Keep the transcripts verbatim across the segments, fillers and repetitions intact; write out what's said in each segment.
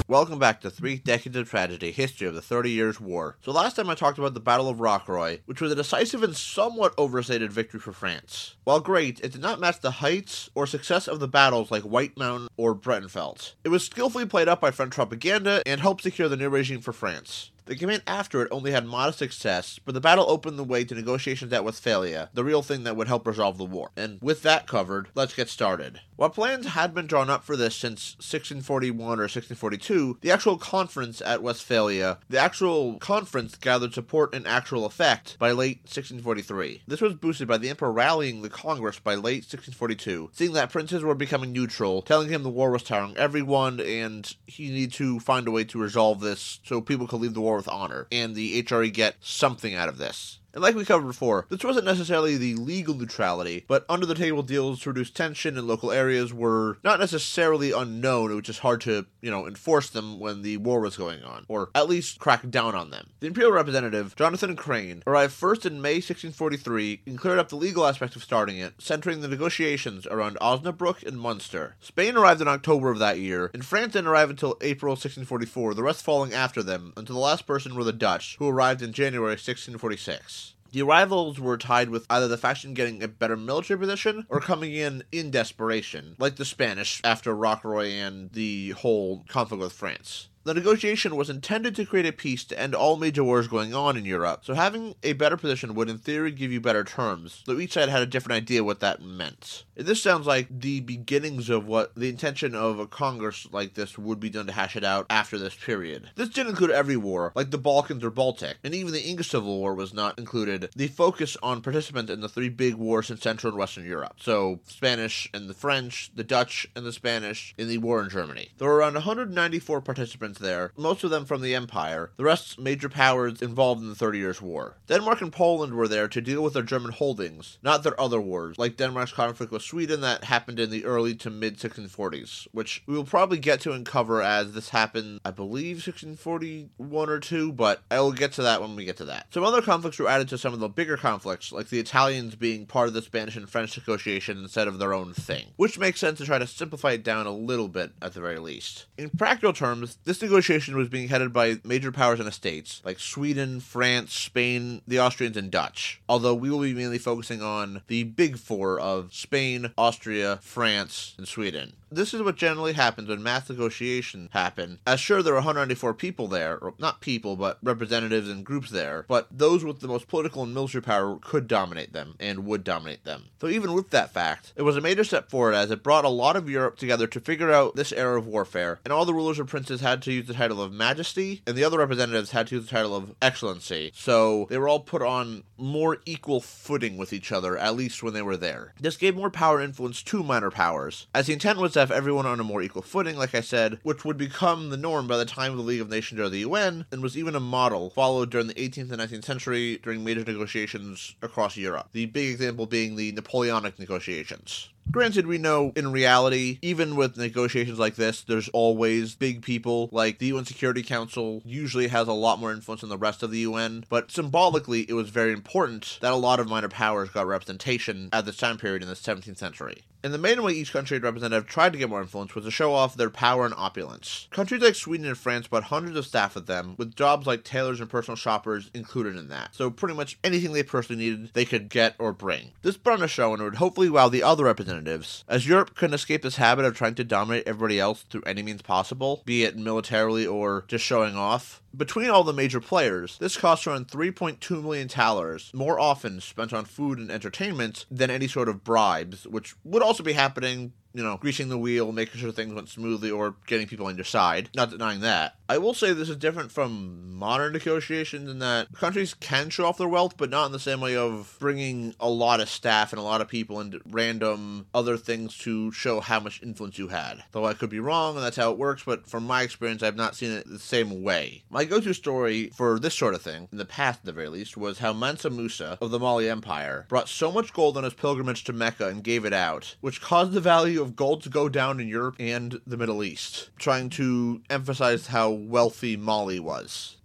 Welcome back to Three Decades of Tragedy, History of the Thirty Years' War. So last time I talked about the Battle of Rocroi, which was a decisive and somewhat overstated victory for France. While great, it did not match the heights or success of the battles like White Mountain or Breitenfeld. It was skillfully played up by French propaganda and helped secure the new regime for France. The campaign after it only had modest success, but the battle opened the way to negotiations at Westphalia, the real thing that would help resolve the war. And with that covered, let's get started. While plans had been drawn up for this since sixteen forty-one or sixteen forty-two, the actual conference at Westphalia, the actual conference gathered support in actual effect by late sixteen forty-three. This was boosted by the emperor rallying the Congress by late sixteen forty-two, seeing that princes were becoming neutral, telling him the war was tiring everyone, and he needed to find a way to resolve this so people could leave the war with honor, and the H R E get something out of this. And like we covered before, this wasn't necessarily the legal neutrality, but under-the-table deals to reduce tension in local areas were not necessarily unknown. It was just hard to, you know, enforce them when the war was going on, or at least crack down on them. The imperial representative, Jonathan Crane, arrived first in May sixteen forty-three and cleared up the legal aspect of starting it, centering the negotiations around Osnabrück and Munster. Spain arrived in October of that year, and France didn't arrive until April sixteen forty-four, the rest following after them, until the last person were the Dutch, who arrived in January sixteen forty-six. The arrivals were tied with either the faction getting a better military position or coming in in desperation, like the Spanish after Rocroi and the whole conflict with France. The negotiation was intended to create a peace to end all major wars going on in Europe, so having a better position would in theory give you better terms, though each side had a different idea what that meant. And this sounds like the beginnings of what the intention of a congress like this would be done to hash it out after this period. This didn't include every war, like the Balkans or Baltic, and even the English Civil War was not included. The focus on participants in the three big wars in Central and Western Europe, so Spanish and the French, the Dutch and the Spanish in the war in Germany. There were around one hundred ninety-four participants there, most of them from the Empire, the rest major powers involved in the Thirty Years' War. Denmark and Poland were there to deal with their German holdings, not their other wars, like Denmark's conflict with Sweden that happened in the early to mid sixteen forties, which we will probably get to and cover as this happened, I believe, sixteen forty-one or two, but I will get to that when we get to that. Some other conflicts were added to some of the bigger conflicts, like the Italians being part of the Spanish and French negotiation instead of their own thing, which makes sense to try to simplify it down a little bit at the very least. In practical terms, this negotiation was being headed by major powers and estates, like Sweden, France, Spain, the Austrians, and Dutch, although we will be mainly focusing on the big four of Spain, Austria, France, and Sweden. This is what generally happens when mass negotiations happen, as sure there are one hundred ninety-four people there, or not people, but representatives and groups there, but those with the most political and military power could dominate them, and would dominate them. So even with that fact, it was a major step forward as it brought a lot of Europe together to figure out this era of warfare, and all the rulers or princes had to use the title of Majesty, and the other representatives had to use the title of Excellency, so they were all put on more equal footing with each other, at least when they were there. This gave more power and influence to minor powers, as the intent was to have everyone on a more equal footing, like I said, which would become the norm by the time of the League of Nations or the U N, and was even a model followed during the eighteenth and nineteenth century during major negotiations across Europe. The big example being the Napoleonic negotiations. Granted, we know in reality, even with negotiations like this, there's always big people, like the U N Security Council usually has a lot more influence than the rest of the U N, but symbolically, it was very important that a lot of minor powers got representation at this time period in the seventeenth century. And the main way each country and representative tried to get more influence was to show off their power and opulence. Countries like Sweden and France brought hundreds of staff with them, with jobs like tailors and personal shoppers included in that. So pretty much anything they personally needed, they could get or bring. This brought on a show and would hopefully wow the other representatives, as Europe couldn't escape this habit of trying to dominate everybody else through any means possible, be it militarily or just showing off. Between all the major players, this cost around three point two million thalers, more often spent on food and entertainment than any sort of bribes, which would also be happening, you know, greasing the wheel, making sure things went smoothly, or getting people on your side. Not denying that. I will say this is different from modern negotiations in that countries can show off their wealth, but not in the same way of bringing a lot of staff and a lot of people and random other things to show how much influence you had. Though I could be wrong, and that's how it works, but from my experience, I've not seen it the same way. My go-to story for this sort of thing, in the past at the very least, was how Mansa Musa of the Mali Empire brought so much gold on his pilgrimage to Mecca and gave it out, which caused the value of gold to go down in Europe and the Middle East, trying to emphasize how wealthy Mali was.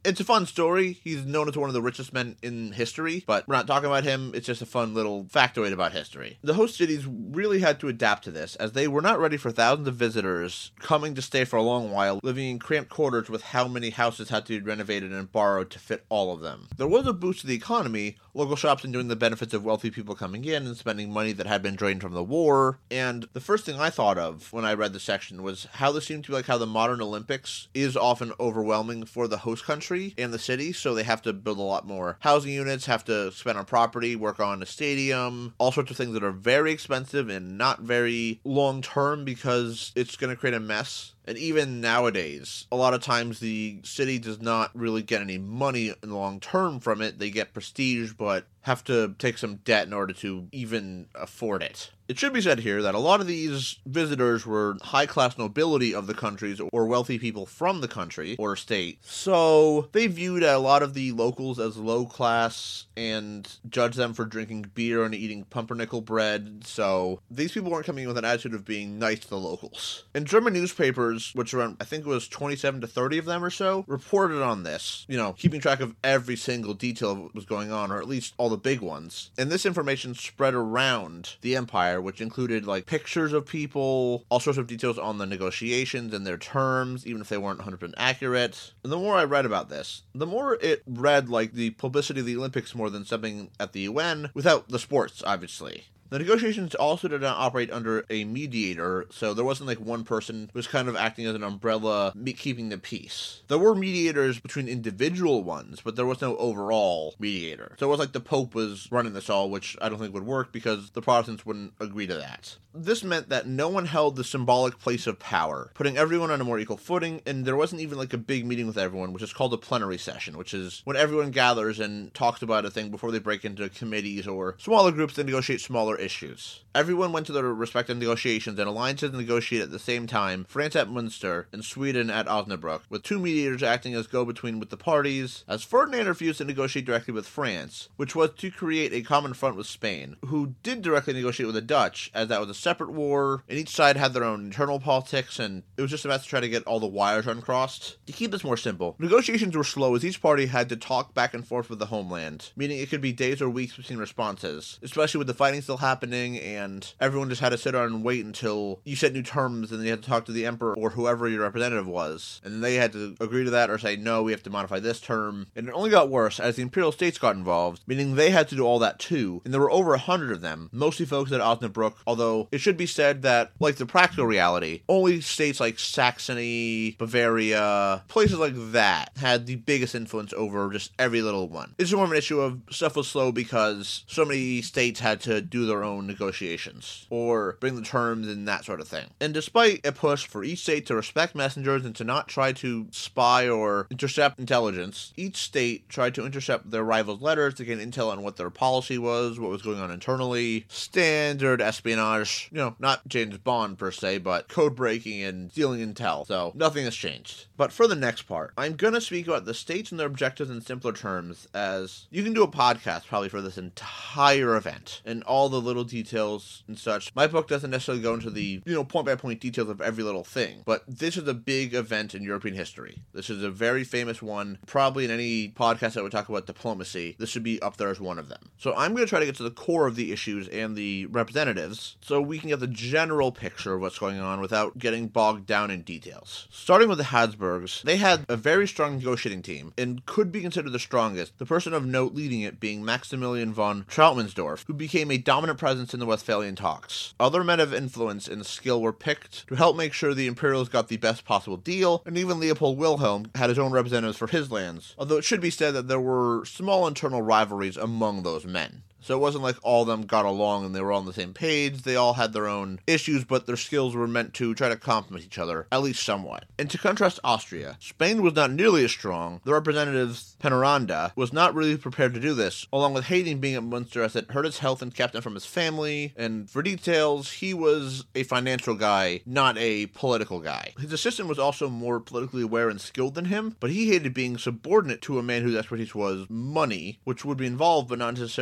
It's a fun story. He's known as one of the richest men in history, but we're not talking about him. It's just a fun little factoid about history. The host cities really had to adapt to this, as they were not ready for thousands of visitors coming to stay for a long while, living in cramped quarters with how many houses had to be renovated and borrowed to fit all of them. There was a boost to the economy, local shops enjoying the benefits of wealthy people coming in and spending money that had been drained from the war, and the first thing I thought of when I read the section was how this seemed to be like how the modern Olympics is often overwhelming for the host country and the city, so they have to build a lot more housing units, have to spend on property, work on a stadium, all sorts of things that are very expensive and not very long-term because it's going to create a mess. And even nowadays, a lot of times the city does not really get any money in the long term from it. They get prestige, but have to take some debt in order to even afford it. It should be said here that a lot of these visitors were high-class nobility of the countries or wealthy people from the country or state. So they viewed a lot of the locals as low-class and judged them for drinking beer and eating pumpernickel bread. So these people weren't coming in with an attitude of being nice to the locals. In German newspapers, which around, I think it was twenty-seven to thirty of them or so, reported on this, you know, keeping track of every single detail of what was going on, or at least all the big ones. And this information spread around the empire, which included like pictures of people, all sorts of details on the negotiations and their terms, even if they weren't one hundred percent accurate. And the more I read about this, the more it read like the publicity of the Olympics more than something at the U N, without the sports, obviously. The negotiations also did not operate under a mediator, so there wasn't like one person who was kind of acting as an umbrella, keeping the peace. There were mediators between individual ones, but there was no overall mediator. So it was like the Pope was running this all, which I don't think would work because the Protestants wouldn't agree to that. This meant that no one held the symbolic place of power, putting everyone on a more equal footing, and there wasn't even like a big meeting with everyone, which is called a plenary session, which is when everyone gathers and talks about a thing before they break into committees or smaller groups to negotiate smaller issues. Everyone went to their respective negotiations, and alliances negotiated at the same time, France at Munster and Sweden at Osnabrück, with two mediators acting as go-between with the parties, as Ferdinand refused to negotiate directly with France, which was to create a common front with Spain, who did directly negotiate with the Dutch, as that was a separate war, and each side had their own internal politics, and it was just about to try to get all the wires uncrossed. To keep this more simple, negotiations were slow as each party had to talk back and forth with the homeland, meaning it could be days or weeks between responses, especially with the fighting still happening, and everyone just had to sit down and wait until you set new terms, and then you had to talk to the emperor or whoever your representative was, and they had to agree to that or say, no, we have to modify this term, and it only got worse as the imperial states got involved, meaning they had to do all that too, and there were over a hundred of them, mostly folks at Osnabrück, although it should be said that, like the practical reality, only states like Saxony, Bavaria, places like that had the biggest influence over just every little one. It's more of an issue of stuff was slow because so many states had to do their own negotiations, or bring the terms and that sort of thing. And despite a push for each state to respect messengers and to not try to spy or intercept intelligence, each state tried to intercept their rivals' letters to gain intel on what their policy was, what was going on internally, standard espionage, you know, not James Bond per se, but code breaking and stealing intel, so nothing has changed. But for the next part, I'm gonna speak about the states and their objectives in simpler terms, as you can do a podcast probably for this entire event, and all the little details and such. My book doesn't necessarily go into the, you know, point-by-point details of every little thing, but this is a big event in European history. This is a very famous one. Probably in any podcast that would talk about diplomacy, this should be up there as one of them. So I'm going to try to get to the core of the issues and the representatives, so we can get the general picture of what's going on without getting bogged down in details. Starting with the Habsburgs, they had a very strong negotiating team, and could be considered the strongest, the person of note leading it being Maximilian von Trautmannsdorf, who became a dominant presence in the Westphalian talks. Other men of influence and skill were picked to help make sure the Imperials got the best possible deal, and even Leopold Wilhelm had his own representatives for his lands, although it should be said that there were small internal rivalries among those men. So it wasn't like all of them got along and they were all on the same page. They all had their own issues, but their skills were meant to try to complement each other, at least somewhat. And to contrast Austria, Spain was not nearly as strong. The representative, Peñaranda, was not really prepared to do this, along with hating being at Munster as it hurt his health and kept him from his family. And for details, he was a financial guy, not a political guy. His assistant was also more politically aware and skilled than him, but he hated being subordinate to a man whose expertise was money, which would be involved but not necessarily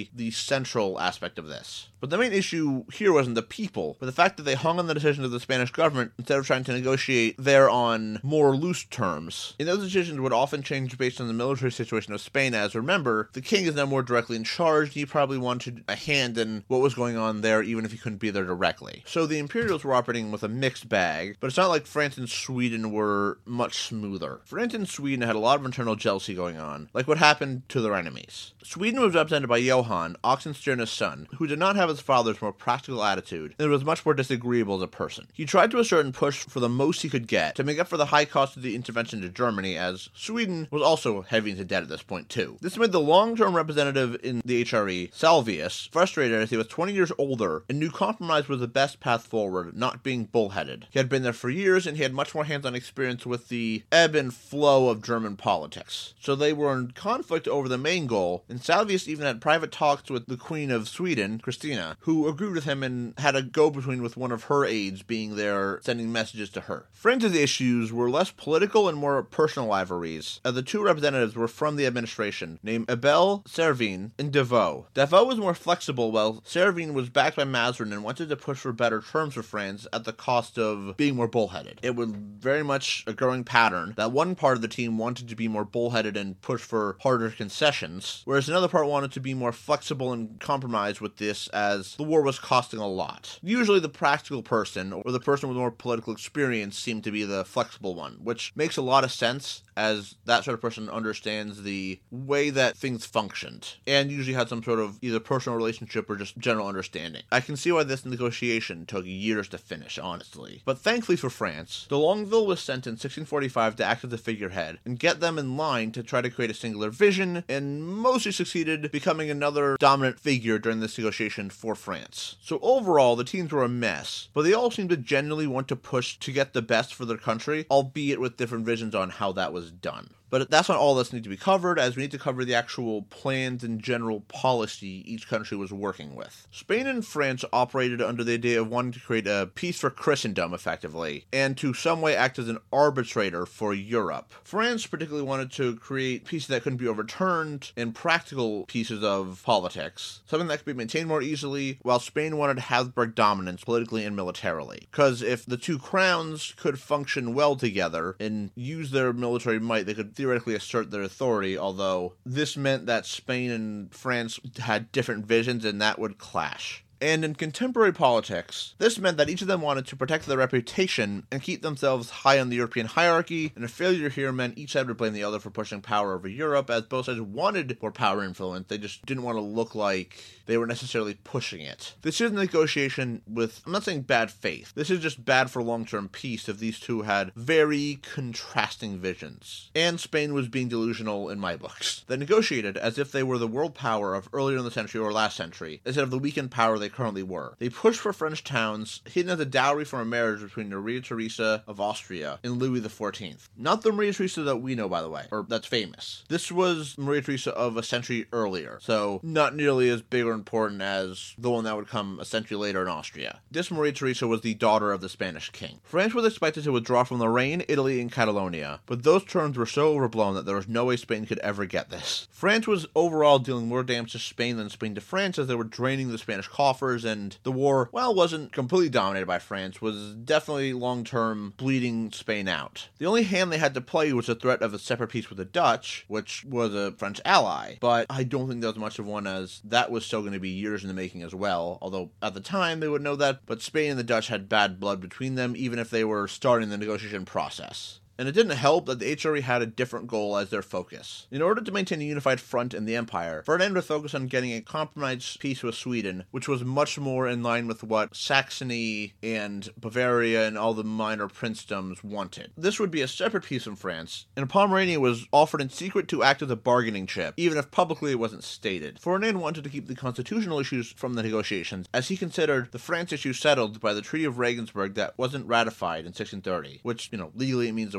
be the central aspect of this. But the main issue here wasn't the people, but the fact that they hung on the decision of the Spanish government instead of trying to negotiate there on more loose terms. And those decisions would often change based on the military situation of Spain, as remember, the king is now more directly in charge, and he probably wanted a hand in what was going on there, even if he couldn't be there directly. So the Imperials were operating with a mixed bag, but it's not like France and Sweden were much smoother. France and Sweden had a lot of internal jealousy going on, like what happened to their enemies. Sweden was represented by Johann, Oxenstierna's son, who did not have his father's more practical attitude, and was much more disagreeable as a person. He tried to assert and push for the most he could get to make up for the high cost of the intervention to Germany, as Sweden was also heavy into debt at this point too. This made the long-term representative in the H R E, Salvius, frustrated as he was twenty years older and knew compromise was the best path forward, not being bullheaded. He had been there for years, and he had much more hands-on experience with the ebb and flow of German politics. So they were in conflict over the main goal, and Salvius even had private talks with the Queen of Sweden, Christina, who agreed with him and had a go-between with one of her aides being there, sending messages to her. France's issues were less political and more personal rivalries, as the two representatives were from the administration, named Abel Servine and Devoux. Devoux was more flexible, while Servine was backed by Mazarin and wanted to push for better terms for France at the cost of being more bullheaded. It was very much a growing pattern that one part of the team wanted to be more bullheaded and push for harder concessions, whereas another part wanted to be more flexible and compromise with this, as the war was costing a lot. Usually the practical person, or the person with more political experience, seemed to be the flexible one, which makes a lot of sense, as that sort of person understands the way that things functioned, and usually had some sort of either personal relationship or just general understanding. I can see why this negotiation took years to finish, honestly. But thankfully for France, de Longueville was sent in sixteen forty-five to act as the figurehead and get them in line to try to create a singular vision, and mostly succeeded, becoming another dominant figure during this negotiation for France. So overall, the teams were a mess, but they all seemed to genuinely want to push to get the best for their country, albeit with different visions on how that was done. But that's not all that's need to be covered, as we need to cover the actual plans and general policy each country was working with. Spain and France operated under the idea of wanting to create a peace for Christendom, effectively, and to some way act as an arbitrator for Europe. France particularly wanted to create pieces that couldn't be overturned and practical pieces of politics, something that could be maintained more easily, while Spain wanted Habsburg dominance politically and militarily. Because if the two crowns could function well together and use their military might, they could theoretically assert their authority, although this meant that Spain and France had different visions and that would clash. And in contemporary politics, this meant that each of them wanted to protect their reputation and keep themselves high on the European hierarchy, and a failure here meant each side would blame the other for pushing power over Europe, as both sides wanted more power and influence. They just didn't want to look like they were necessarily pushing it. This is a negotiation with, I'm not saying bad faith, this is just bad for long-term peace if these two had very contrasting visions. And Spain was being delusional in my books. They negotiated as if they were the world power of earlier in the century or last century, instead of the weakened power they currently were. They pushed for French towns, hidden as a dowry from a marriage between Maria Theresa of Austria and Louis the fourteenth. Not the Maria Theresa that we know, by the way, or that's famous. This was Maria Theresa of a century earlier, so not nearly as big or important as the one that would come a century later in Austria. This Maria Theresa was the daughter of the Spanish king. France was expected to withdraw from Lorraine, Italy, and Catalonia, but those terms were so overblown that there was no way Spain could ever get this. France was overall dealing more damage to Spain than Spain to France, as they were draining the Spanish coffers, and the war, while wasn't completely dominated by France, was definitely long-term bleeding Spain out. The only hand they had to play was the threat of a separate peace with the Dutch, which was a French ally, but I don't think there was much of one, as that was still going to be years in the making as well, although at the time they would know that, but Spain and the Dutch had bad blood between them, even if they were starting the negotiation process. And it didn't help that the H R E had a different goal as their focus. In order to maintain a unified front in the empire, Ferdinand would focus on getting a compromise peace with Sweden, which was much more in line with what Saxony and Bavaria and all the minor princedoms wanted. This would be a separate peace from France, and Pomerania was offered in secret to act as a bargaining chip, even if publicly it wasn't stated. Ferdinand wanted to keep the constitutional issues from the negotiations, as he considered the France issue settled by the Treaty of Regensburg that wasn't ratified in sixteen thirty, which, you know, legally it means there wasn't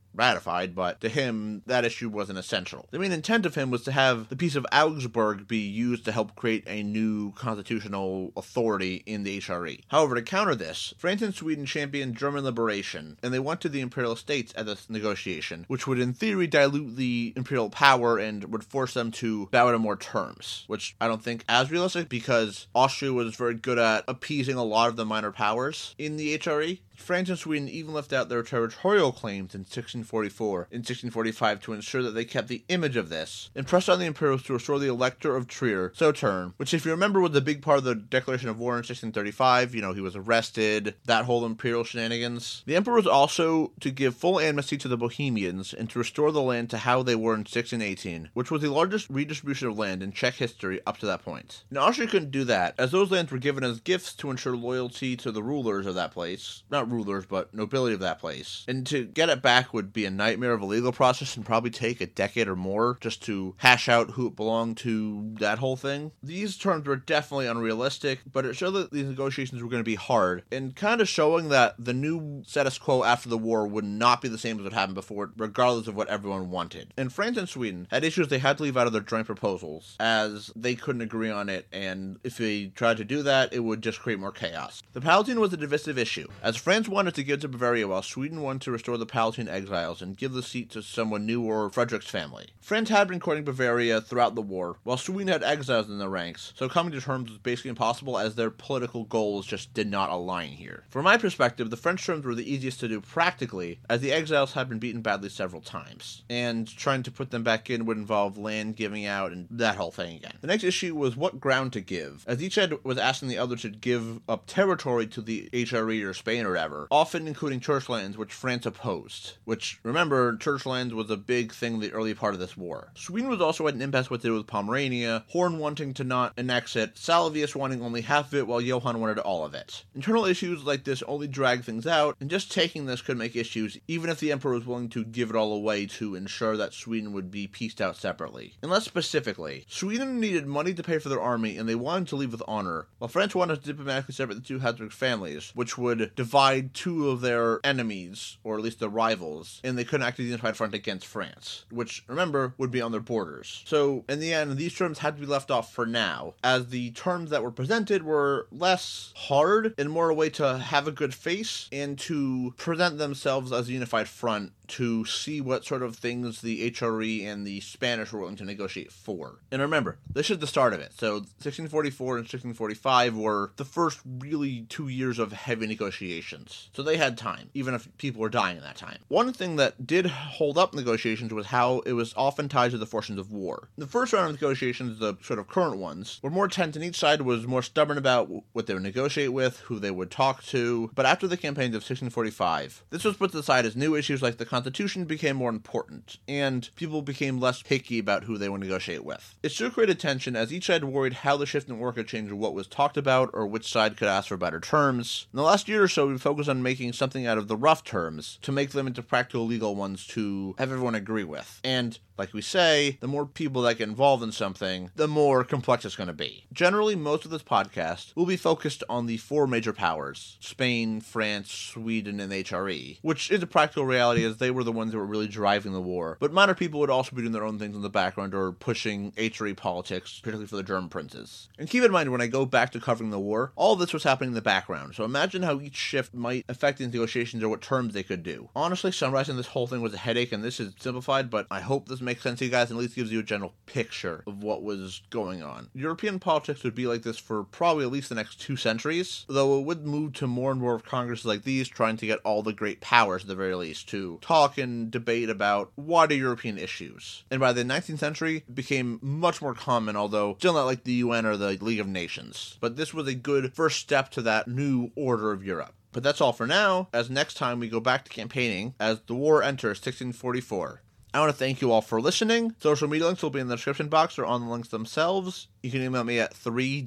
ratified, but to him, that issue wasn't essential. The main intent of him was to have the Peace of Augsburg be used to help create a new constitutional authority in the H R E. However, to counter this, France and Sweden championed German liberation, and they went to the Imperial States at this negotiation, which would in theory dilute the imperial power and would force them to bow to more terms, which I don't think as realistic because Austria was very good at appeasing a lot of the minor powers in the H R E. France and Sweden even left out their territorial claims in sixteen forty-four and sixteen forty-five to ensure that they kept the image of this, and pressed on the Imperials to restore the Elector of Trier, Sauternes, which if you remember was a big part of the declaration of war in sixteen thirty-five. You know, he was arrested, that whole imperial shenanigans. The Emperor was also to give full amnesty to the Bohemians and to restore the land to how they were in sixteen eighteen, which was the largest redistribution of land in Czech history up to that point. Now, Austria couldn't do that, as those lands were given as gifts to ensure loyalty to the rulers of that place. Not rulers, but nobility of that place. And to get it back would be a nightmare of a legal process and probably take a decade or more just to hash out who it belonged to, that whole thing. These terms were definitely unrealistic, but it showed that these negotiations were going to be hard, and kind of showing that the new status quo after the war would not be the same as what happened before, regardless of what everyone wanted. And France and Sweden had issues they had to leave out of their joint proposals, as they couldn't agree on it, and if they tried to do that, it would just create more chaos. The Palatine was a divisive issue, as France wanted to give to Bavaria while Sweden wanted to restore the Palatine exiles and give the seat to someone new or Frederick's family. France had been courting Bavaria throughout the war, while Sweden had exiles in their ranks, so coming to terms was basically impossible as their political goals just did not align here. From my perspective, the French terms were the easiest to do practically, as the exiles had been beaten badly several times, and trying to put them back in would involve land giving out and that whole thing again. The next issue was what ground to give, as each side was asking the other to give up territory to the H R E or Spain or whatever, often including church lands, which France opposed. Which, remember, church lands was a big thing in the early part of this war. Sweden was also at an impasse with it with Pomerania, Horn wanting to not annex it, Salvius wanting only half of it, while Johann wanted all of it. Internal issues like this only drag things out, and just taking this could make issues, even if the Emperor was willing to give it all away to ensure that Sweden would be pieced out separately. And less specifically, Sweden needed money to pay for their army, and they wanted to leave with honor, while France wanted to diplomatically separate the two Habsburg families, which would divide two of their enemies, or at least their rivals, and they couldn't act as a unified front against France, which, remember, would be on their borders. So, in the end, these terms had to be left off for now, as the terms that were presented were less hard and more a way to have a good face and to present themselves as a unified front to see what sort of things the H R E and the Spanish were willing to negotiate for. And remember, this is the start of it. So sixteen forty-four and sixteen forty-five were the first really two years of heavy negotiations. So they had time, even if people were dying in that time. One thing that did hold up negotiations was how it was often tied to the fortunes of war. The first round of negotiations, the sort of current ones, were more tense, and each side was more stubborn about what they would negotiate with, who they would talk to. But after the campaigns of sixteen forty-five, this was put to the side as new issues like the Constitution became more important, and people became less picky about who they would negotiate with. It still created tension, as each side worried how the shift in war could change what was talked about, or which side could ask for better terms. In the last year or so, we focused on making something out of the rough terms, to make them into practical legal ones to have everyone agree with. And like we say, the more people that get involved in something, the more complex it's going to be. Generally, most of this podcast will be focused on the four major powers: Spain, France, Sweden, and H R E, which is a practical reality as they were the ones that were really driving the war. But minor people would also be doing their own things in the background or pushing H R E politics, particularly for the German princes. And keep in mind, when I go back to covering the war, all of this was happening in the background, so imagine how each shift might affect these negotiations or what terms they could do. Honestly, summarizing this whole thing was a headache, and this is simplified, but I hope this makes sense to you guys and at least gives you a general picture of what was going on. European politics would be like this for probably at least the next two centuries, though it would move to more and more of congresses like these trying to get all the great powers, at the very least, to talk and debate about wider European issues. And by the nineteenth century, it became much more common, although still not like the U N or the League of Nations. But this was a good first step to that new order of Europe. But that's all for now, as next time we go back to campaigning as the war enters sixteen forty-four. I want to thank you all for listening. Social media links will be in the description box or on the links themselves. You can email me at three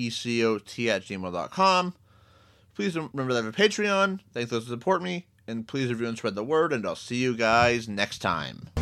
decot at gmail dot com. Please remember that I have a Patreon. Thanks for those who support me. And please review and spread the word, and I'll see you guys next time.